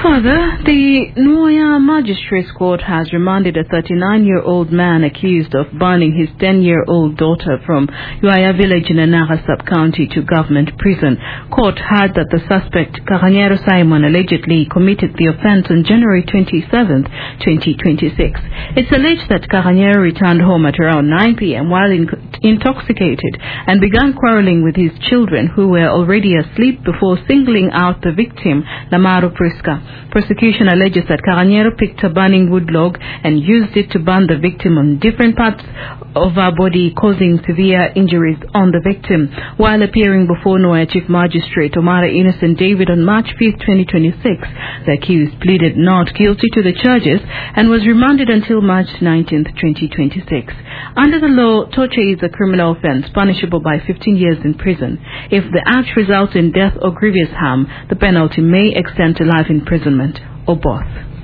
Further, the Nuaya Magistrates Court has remanded a 39-year-old man accused of burning his 10-year-old daughter from Uaya village in Anara sub-county to government prison. Court heard that the suspect, Caranyero Simon, allegedly committed the offense on January 27, 2026. It's alleged that Caranyero returned home at around 9 p.m. while intoxicated and began quarreling with his children who were already asleep before singling out the victim, Lamaro Prisca. Prosecution alleges that Caranyero picked a burning wood log and used it to burn the victim on different parts of her body, causing severe injuries on the victim. While appearing before Nuaya Chief Magistrate Omara Innocent David on March 5, 2026, the accused pleaded not guilty to the charges and was remanded until March 19, 2026. Under the law, torture is a criminal offense punishable by 15 years in prison. If the act results in death or grievous harm, the penalty may extend to life imprisonment or both.